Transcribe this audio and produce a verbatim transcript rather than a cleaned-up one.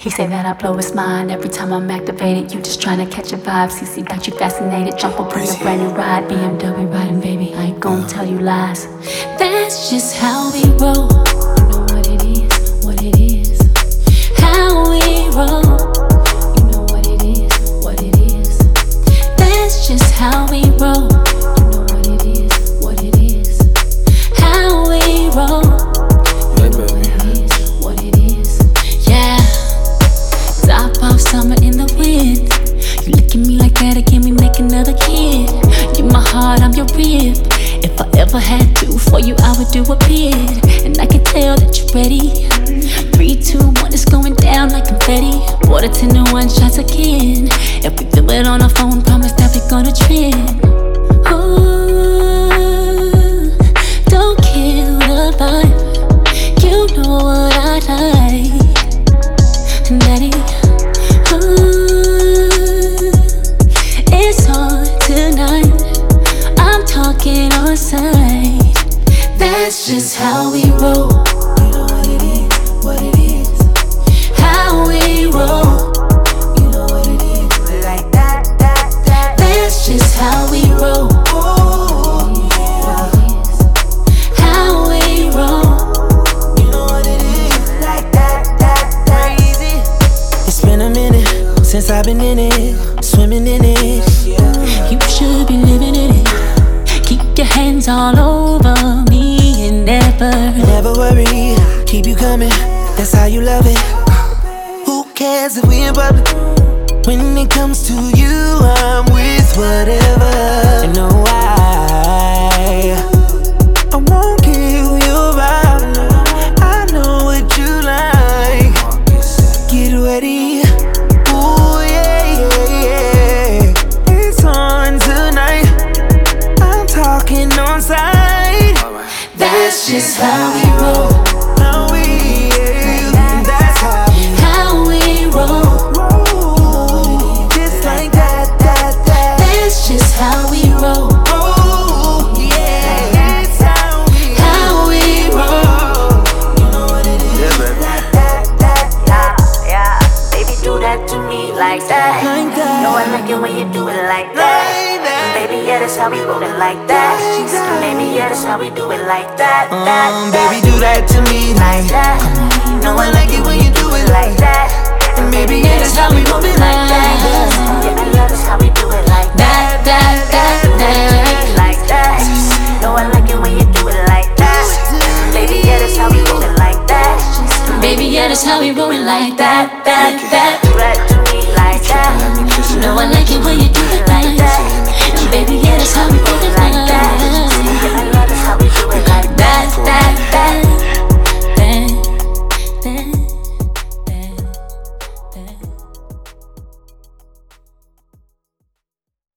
He say that I blow his mind every time I'm activated. You just tryna catch a vibe. C C got you fascinated. Jump up on a brand new ride. B M W riding, baby. I ain't gon' tell you lies. That's just how we roll. You know what it is, what it is. How we roll. You know what it is, what it is. That's just how we roll. You know what it is, what it is. How we roll. You know what it is, what it is. Yeah. Top off summer in the wind. You look at me like that again, we make another kid. You my heart, I'm your rib. If I ever had to, for you I would do a bid. And I can tell that you're ready. Three, two, one, it's going down like confetti. Water ten to one shots again. If we feel it on our phone, promise that we're gonna trend. Ooh, don't kill the vibe. You know what I like, daddy. Ooh, it's on tonight. I'm talking on sight. That's just how we roll. You know what it is, what it is. How we roll. You know what it is, like that, that, that. That's just how we roll. How we roll. You know what it is, like that, that, that. Crazy. It's been a minute since I've been in it, swimming in it. You should be living in it. Keep your hands all over me and never, never worry, keep you coming. That's how you love it. Who cares if we in public? When it comes to you, I'm with whatever. And no, I, I won't kill your vibe. I know what you like. Get ready. Ooh, yeah, yeah, yeah. It's on tonight. I'm talking on sight. that's just how we roll. How we, yeah, that's how we, How we roll. roll. Just like that, that, that. That's just how we roll. Oh, yeah, that's how we, How we roll. you know what it is. That, that, that, yeah. Baby, do that to me like that. Like that. No, I like it when you do it like that. Like that. Baby, yeah, that's how we roll it like that. Like that. Baby, yeah, that's how we do it like that. that, Um, that. baby, do that to me like that. No, I like it when you do it like that. And baby, yeah, that's how we move it like that. Yeah, yeah, that's how we do it like that. That, that, that, that. Like that. No, I like it when you do it like that. Baby, yeah, that's how we roll it like that. Baby, yeah, that's how we roll it like that. That, that. Do that to me like that. No, I like it when you do it